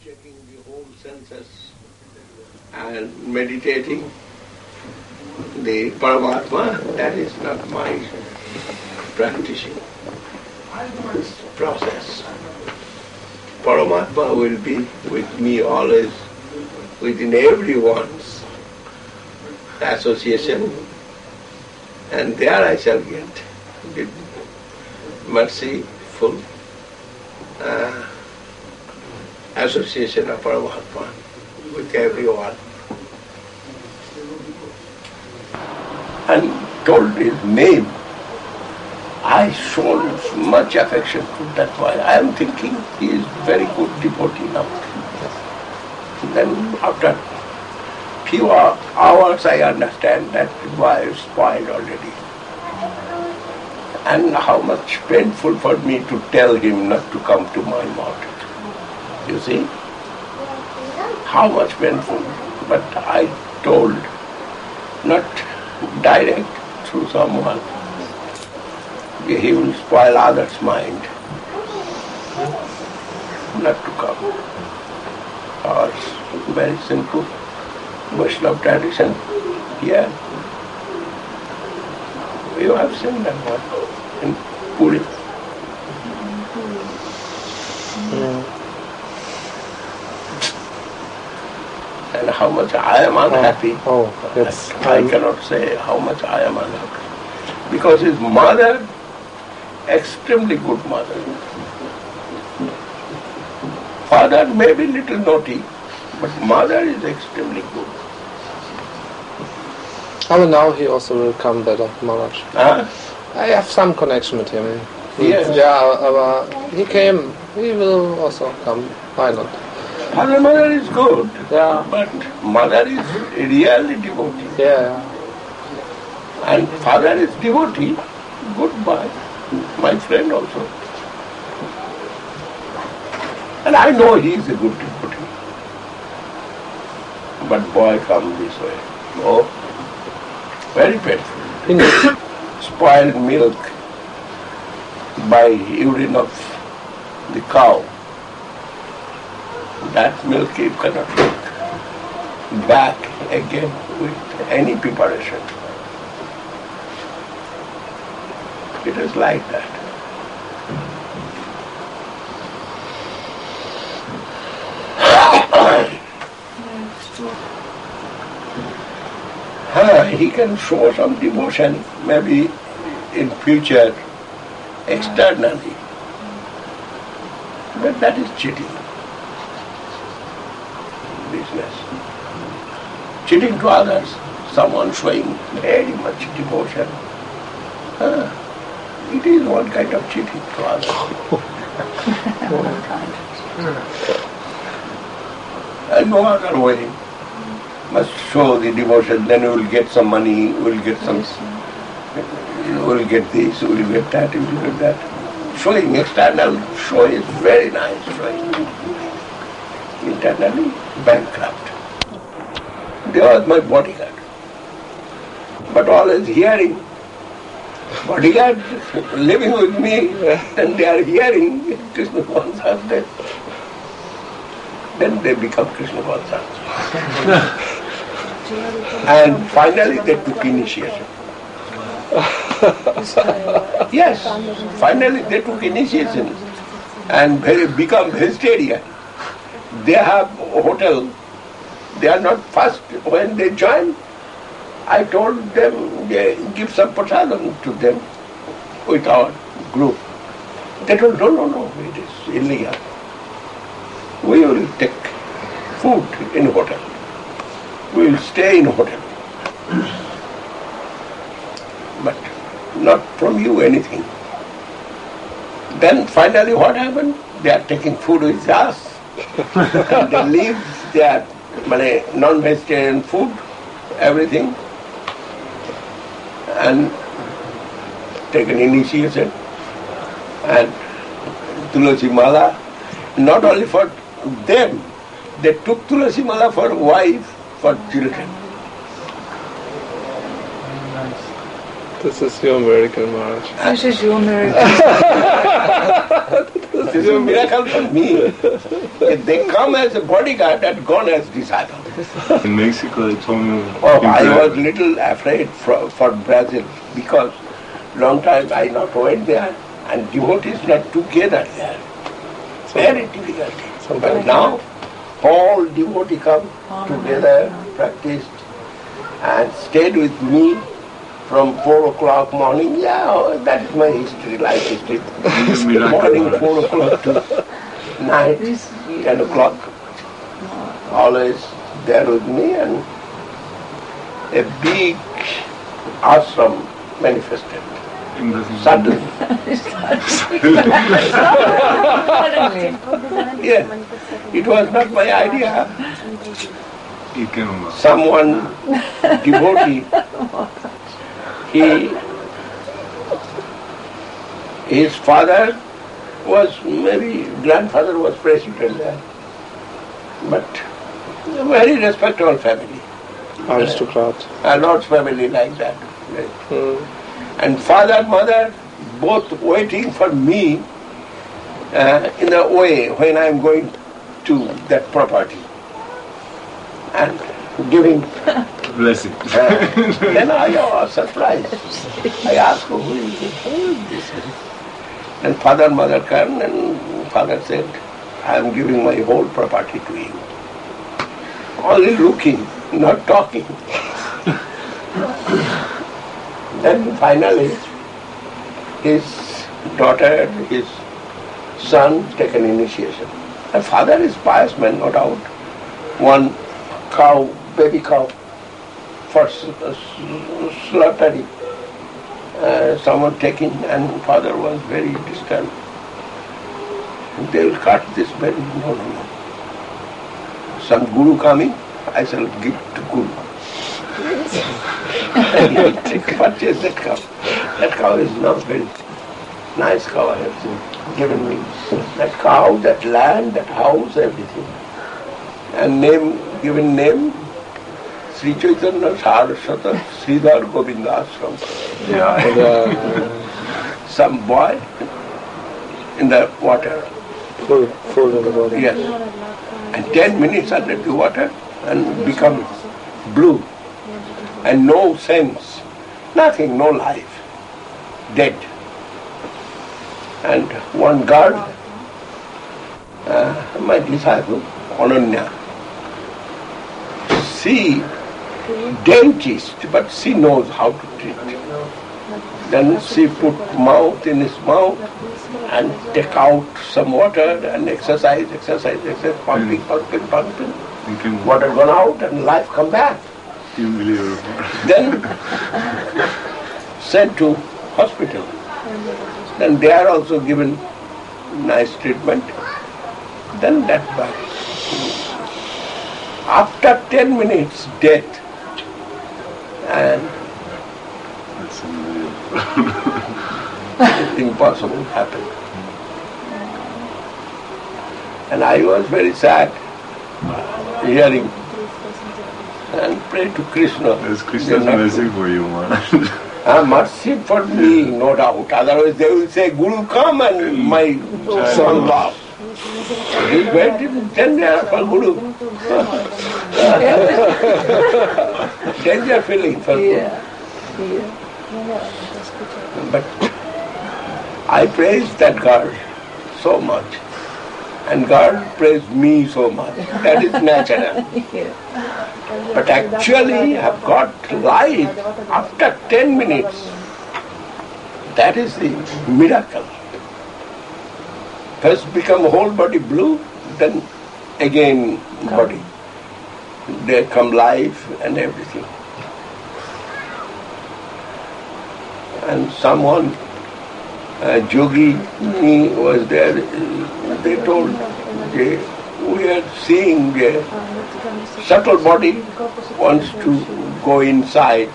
checking the home senses and meditating the Paramatma, that is not my practicing process. Paramatma will be with me always, within everyone's association, and there I shall get the merciful association of Paramatma with everyone. And told his name. I showed much affection to that boy. I am thinking he is very good devotee now. Then after few hours I understand that the boy is spoiled already. And how much painful for me to tell him not to come to my mouth. You see? How much painful. But I told, not direct, through someone. He will spoil others' mind. Not to come. Or very simple Vaishnava tradition here. You have seen that one in Puri. And how much I am unhappy. I cannot say how much I am unhappy. Because his mother, extremely good mother. Father may be little naughty, but mother is extremely good. Oh, now he also will come better, Maharaj. I have some connection with him. Yes. Yeah, he came. He will also come. Why not? Father, mother is good. Yeah. But mother is really devotee. Yeah. And father is devotee. Goodbye. My friend also. And I know he is a good devotee. But boy comes this way. Oh, very painful. Spoiled milk by urine of the cow. That milk you cannot take back again with any preparation. It is like that. He can show some devotion maybe in future externally. But that is cheating. Business. Cheating to others. Someone showing very much devotion. It is one kind of cheating to others. And no other way. Must show the devotion, then we will get some money, we will get some, we will get this, we will get that, we will get that. Showing external show is very nice showing. Internally bankrupt. They was my bodyguard. But always hearing. Bodyguard living with me, and they are hearing Krishna Conscious death. Then they become Krishna Conscious. And finally they took initiation. Yes, finally they took initiation and become vegetarian. They have a hotel. They are not first. When they join, I told them, give some prasadam to them with our group. They told, no, it is illegal. We will take food in hotel. We will stay in hotel. But not from you anything. Then finally what happened? They are taking food with us. And they leave their non-vegetarian food, everything, and take an initiation and Tulasi Mala, not only for them, they took Tulasi Mala for wife, for children. This is your miracle, Maharaj. This is your miracle. This is a miracle for me. They come as a bodyguard and gone as disciples. In Mexico, they told me. Oh, I was little afraid for Brazil because long time I not went there and devotees not together there. Very difficult. But now all devotees come together, practiced and stayed with me from 4 o'clock morning. Yeah, that is my history, life history. Morning 4 o'clock to night 10 o'clock. Always there with me, and a big ashram manifested. Suddenly. Yeah, it was not my idea. Someone, devotee, his father was, maybe grandfather was president there, but a very respectable family. Aristocrat. A Lord's family like that. And father, mother, both waiting for me in the way when I am going to that property and giving blessing. Then I was surprised. I asked, who is this? And father, mother came, and father said, I am giving my whole property to you. Only looking, not talking. Then finally, his daughter, his son taken initiation. The father is pious man, no doubt. One cow, baby cow, for slaughtering. Someone taking, and father was very distant. They will cut this baby. No. Some guru coming, I shall give to guru. And he will purchase that cow. That cow is not very nice cow I have given me. That cow, that land, that house, everything. And given name, Sri Chaitanya Saraswata Sridhar Govinda Ashram. Some boy in the water. Full in the water. Yes. And 10 minutes under the water and become blue. And no sense, nothing, no life, dead. And one guard, my disciple, Ananya, she dentist, but she knows how to treat. Then she put mouth in his mouth and take out some water and exercise, pumping. Water gone out and life come back. Then sent to hospital. Then they are also given nice treatment. Then that back. After 10 minutes death, and impossible happened. And I was very sad hearing and pray to Krishna. There's Krishna's mercy for you, man. Mercy for me, no doubt. Otherwise they will say, Guru come and my son lost. He went in danger for Guru. Danger feeling for Guru. But I praise that God so much. And God praised me so much. That is natural. But actually I have got life after 10 minutes. That is the miracle. First become whole body blue, then again body. There come life and everything. And someone, Jogi was there, they told, we are seeing the subtle body wants to go inside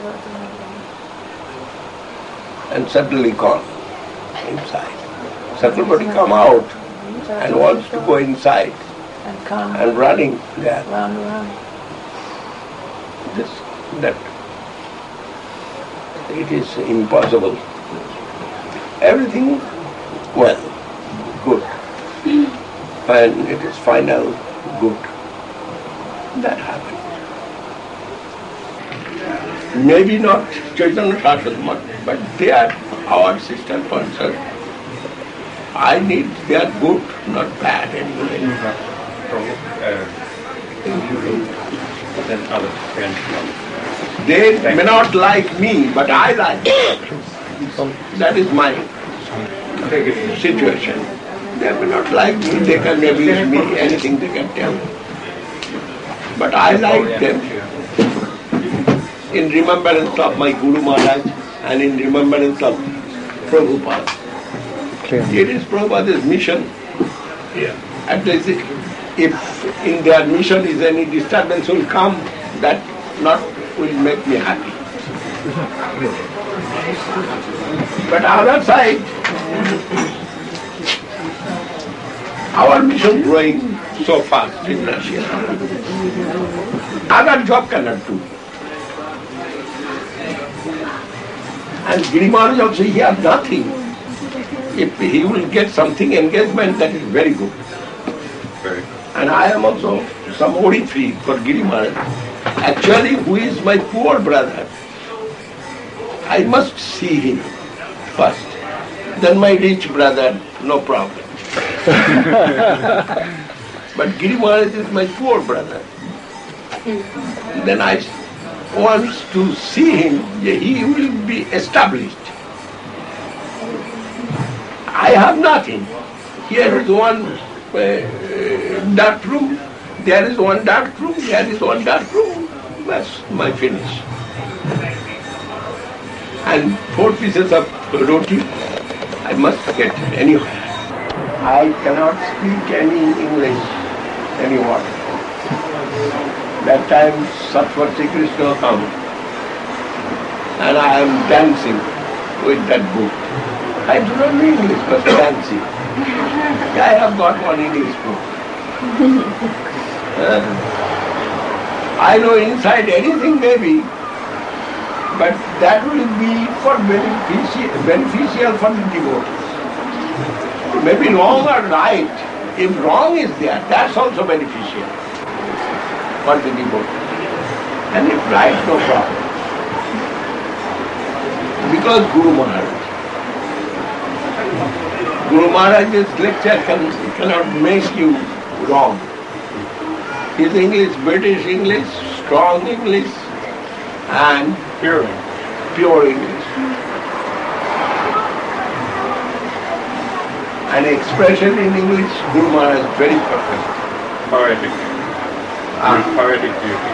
and suddenly gone inside. Subtle body come out and wants to go inside and running there. That it is impossible. Everything, well, good. And it is final, good. That happens. Maybe not Chaitanya Saraswati, but they are our sister concern. I need their good, not bad anyway. They may not like me, but I like them. That is my situation. They may not like me, they can abuse me, anything they can tell. But I like them in remembrance of my Guru Maharaj and in remembrance of Prabhupada. It is Prabhupada's mission. At least if in their mission is any disturbance will come, that not will make me happy. But other side, our mission growing so fast in Russia. Other job cannot do. And Giri Maharaj also, he has nothing. If he will get something, engagement, that is very good. And I am also some odi free for Giri Maharaj. Actually, who is my poor brother, I must see him first. Then my rich brother, no problem. But Giri Maharaj is my poor brother. Then I want to see him, he will be established. I have nothing. Here is one dark room, there is one dark room, there is one dark room. That's my finish. And 4 pieces of roti, I must get anywhere. I cannot speak any English, any word. That time Sattva-Sri Krishna comes and I am dancing with that book. I do not know English, but dancing. I have got one English book. I know inside anything maybe, but that will be for beneficial for the devotees. Maybe wrong or right. If wrong is there, that's also beneficial for the devotee. And if right, no problem. Because Guru Maharaj's lecture cannot make you wrong. His English, British English, strong English, and pure English. An expression in English, Guru Maharaj is very perfect. Poetic. Poetic beauty.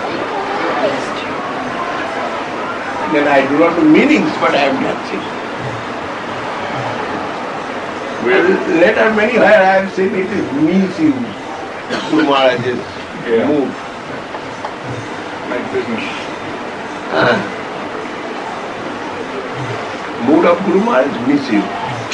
Then I do not know meanings, but I am dancing. Later many where I have seen it is misused. Guru Maharaj's mood. Like business. Mood of Guru Maharaj is misused.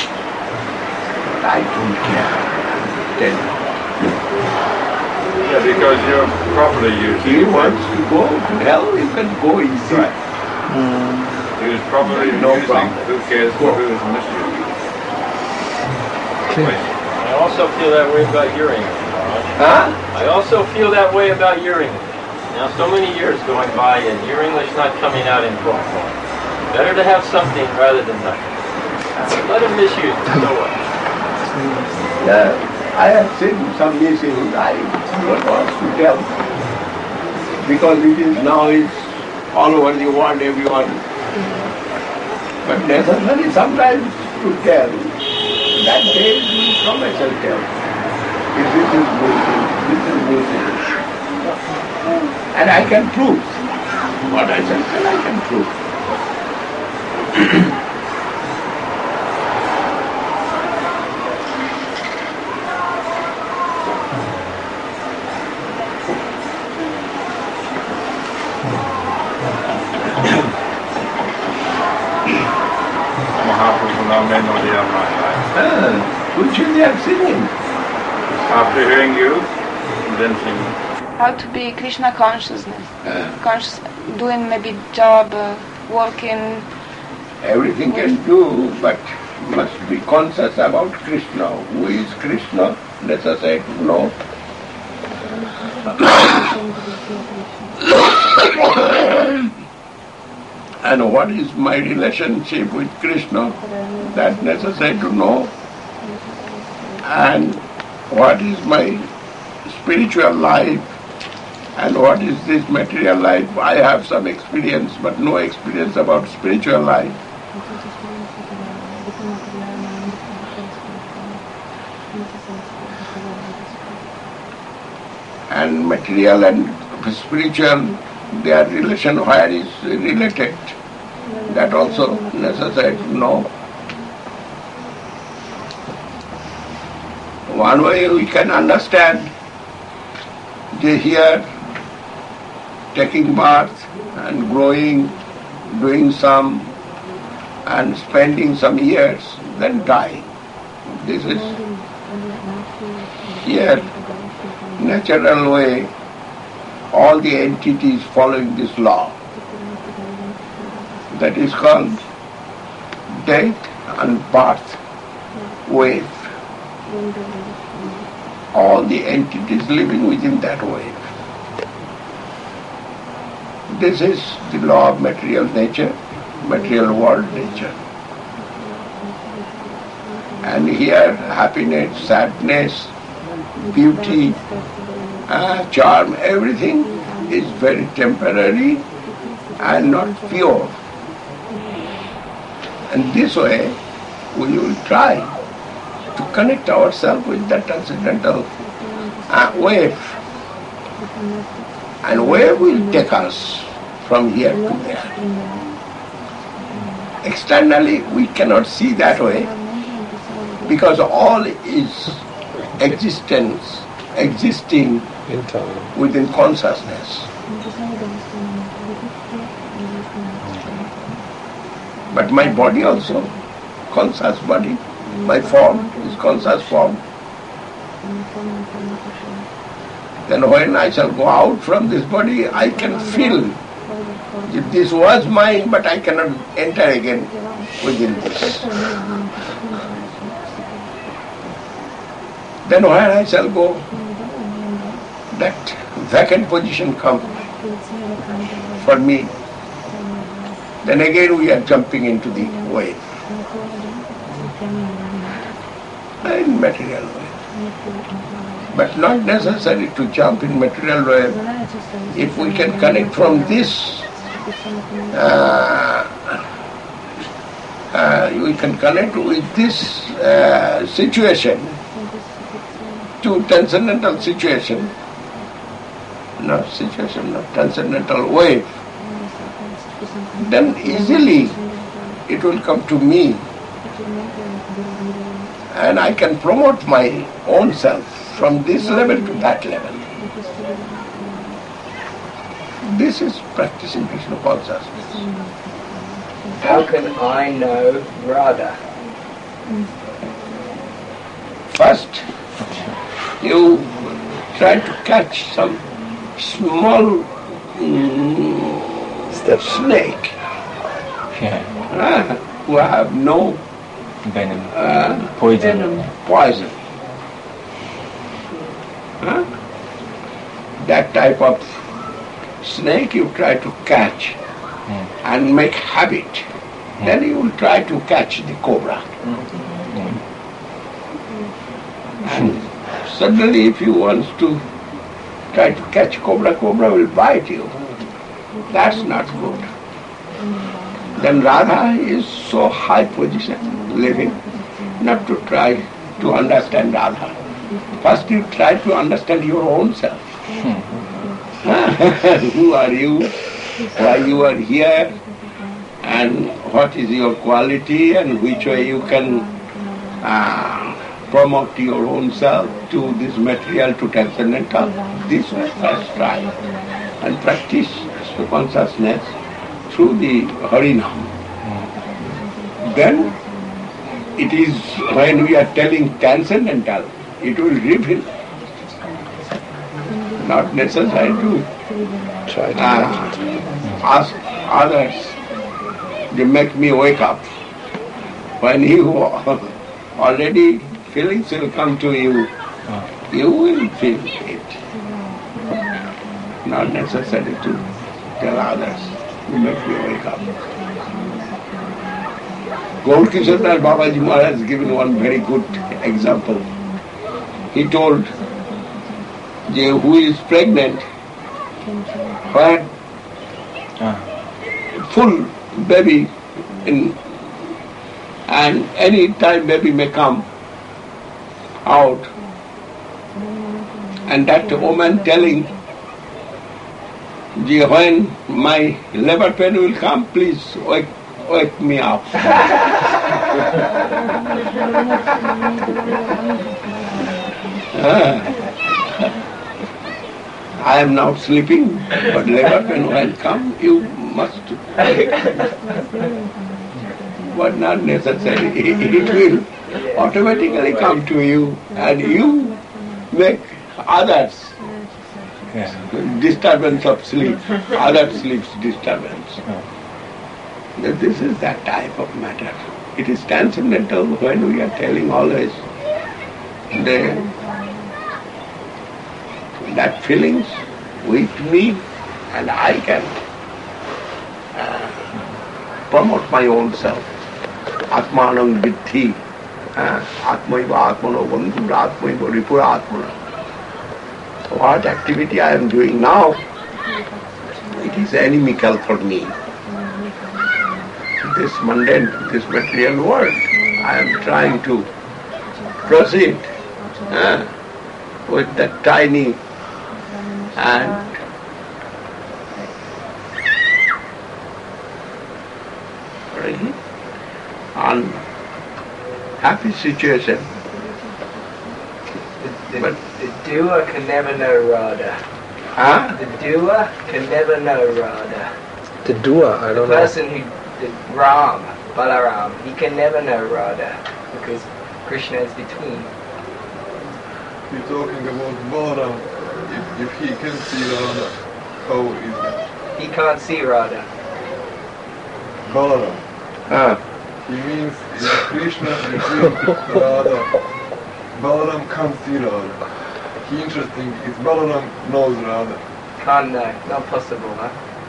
I don't care. Tell me. Yeah, because you're properly used. He wants to go to hell, you can go easy. Right. He was properly No using. problem. Who cares who is misused? I also feel that way about your English. Huh? I also feel that way about your English. Now, so many years going by and your English not coming out in book form. Better to have something rather than nothing. Let him misuse it, so what? I have seen some misuse. I don't want to tell. Because it is now it's all over the world, everyone. But necessarily sometimes to tell. That day from I shall tell. If this is misuse. And I can prove. What I shall tell, I can prove. Which they are singing. After hearing you, then singing. How to be Krishna consciousness, doing maybe job, working, everything can do, but must be conscious about Krishna. Who is Krishna? Necessary to know. And what is my relationship with Krishna? That's necessary to know. And what is my spiritual life? And what is this material life? I have some experience, but no experience about spiritual life. And material and spiritual, their relation where is related, that also necessary to know. One way we can understand, they here taking birth and growing, doing some and spending some years, then dying. This is here natural way, all the entities following this law. That is called death and birth wave. All the entities living within that wave. This is the law of material nature, material world nature. And here happiness, sadness, beauty, charm, everything is very temporary and not pure. And this way we will try to connect ourselves with that transcendental wave. And wave will take us from here to there. Externally we cannot see that way because all is existence, existing within consciousness. But my body also, conscious body, my form is conscious form. Then when I shall go out from this body, I can feel if this was mine, but I cannot enter again within this. Then when I shall go, that vacant position comes for me. Then again we are jumping into the wave. In material wave. But not necessary to jump in material wave. If we can connect from this, we can connect with this situation to transcendental situation. Not situation, not transcendental wave. Then easily it will come to me. And I can promote my own self from this level to that level. This is practicing Krishna consciousness. How can I know Radha? First, you try to catch some small snake who have no venom, poison. That type of snake you try to catch and make habit. Then you will try to catch the cobra. And suddenly if you want to try to catch cobra, cobra will bite you. That's not good. Then Radha is so high position living, not to try to understand Radha. First you try to understand your own self. Who are you? Why you are here? And what is your quality and which way you can promote your own self to this material, to transcendental. This way first try and practice consciousness through the Harinam. Then it is when we are telling transcendental, it will reveal. Not necessary to ask others. You make me wake up. When you already feelings will come to you, you will feel it. Not necessary to tell others. You make me wake up. Gaur Kishore Das Babaji Maharaj has given one very good example. He told, who is pregnant, when full baby and any time baby may come out, and that woman telling, when my labor pain will come, please wake me up. I am now sleeping, but labor pain will come, you must. But not necessary. It will automatically come to you, and you make others disturbance of sleep, other sleep's disturbance. This is that type of matter. It is transcendental when we are telling always that feelings with me, and I can promote my own self. Atmanam vidhi, atmaiva atmano bandhura atmaiva ripura atmana. What activity I am doing now, it is inimical for me. This mundane, this material world, I am trying to proceed with that tiny and really unhappy situation. The doer can never know Radha. The doer can never know Radha. The doer, I don't know. The person who, Ram, Balaram, he can never know Radha because Krishna is between. You're talking about Balaram. If he can see Radha, how is that? He can't see Radha. Balaram. He means Krishna between Radha. Balaram can't see Radha. He interesting is Balaram knows Radha. Can't know, not possible, huh?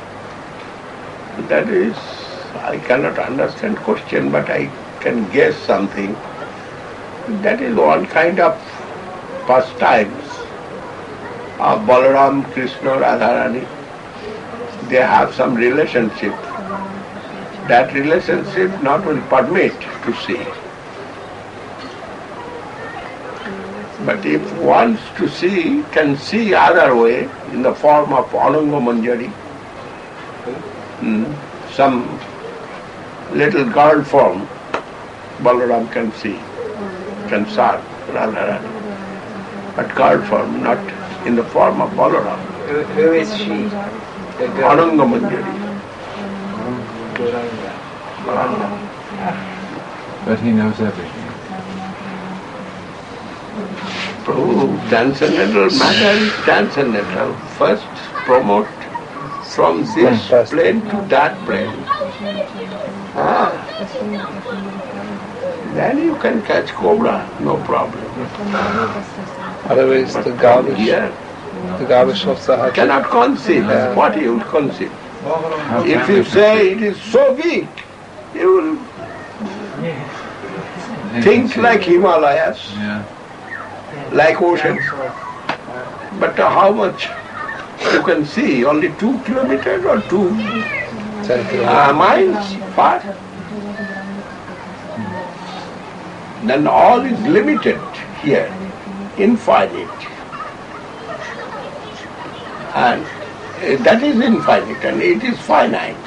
That is, I cannot understand question, but I can guess something. That is one kind of pastimes of Balaram, Krishna, Radharani. They have some relationship. That relationship not will permit to see. But if wants to see, can see other way in the form of Ananga Manjari. Some little girl form, Balaram can see, can serve Radharani. But girl form, not in the form of Balaram. Who is she? The girl? Ananga Manjari. But he knows everything. Transcendental matter is transcendental. First promote from this plane to that plane. Then you can catch cobra, no problem. Otherwise the garbage of Sahaj cannot conceive. What you will conceive? If you say it is so big, you will think like Himalayas, like oceans. But how much you can see? Only 2 kilometers or 2 miles far? Then all is limited here, infinite. And that is infinite and it is finite.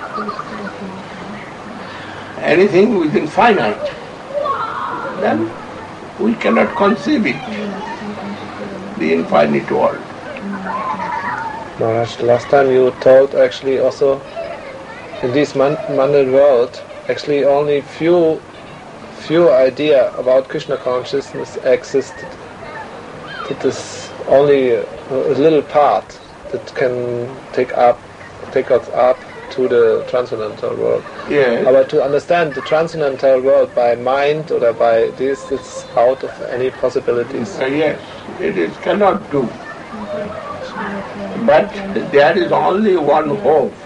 Anything within finite, then we cannot conceive it, the infinite world. Maharaj, last time you told actually also in this mundane world actually only few idea about Krishna consciousness existed. It is only a little part that can take us up to the transcendental world. Yes. But to understand the transcendental world by mind or by this, it's out of any possibilities. Yes, it is cannot do. But there is only one hope.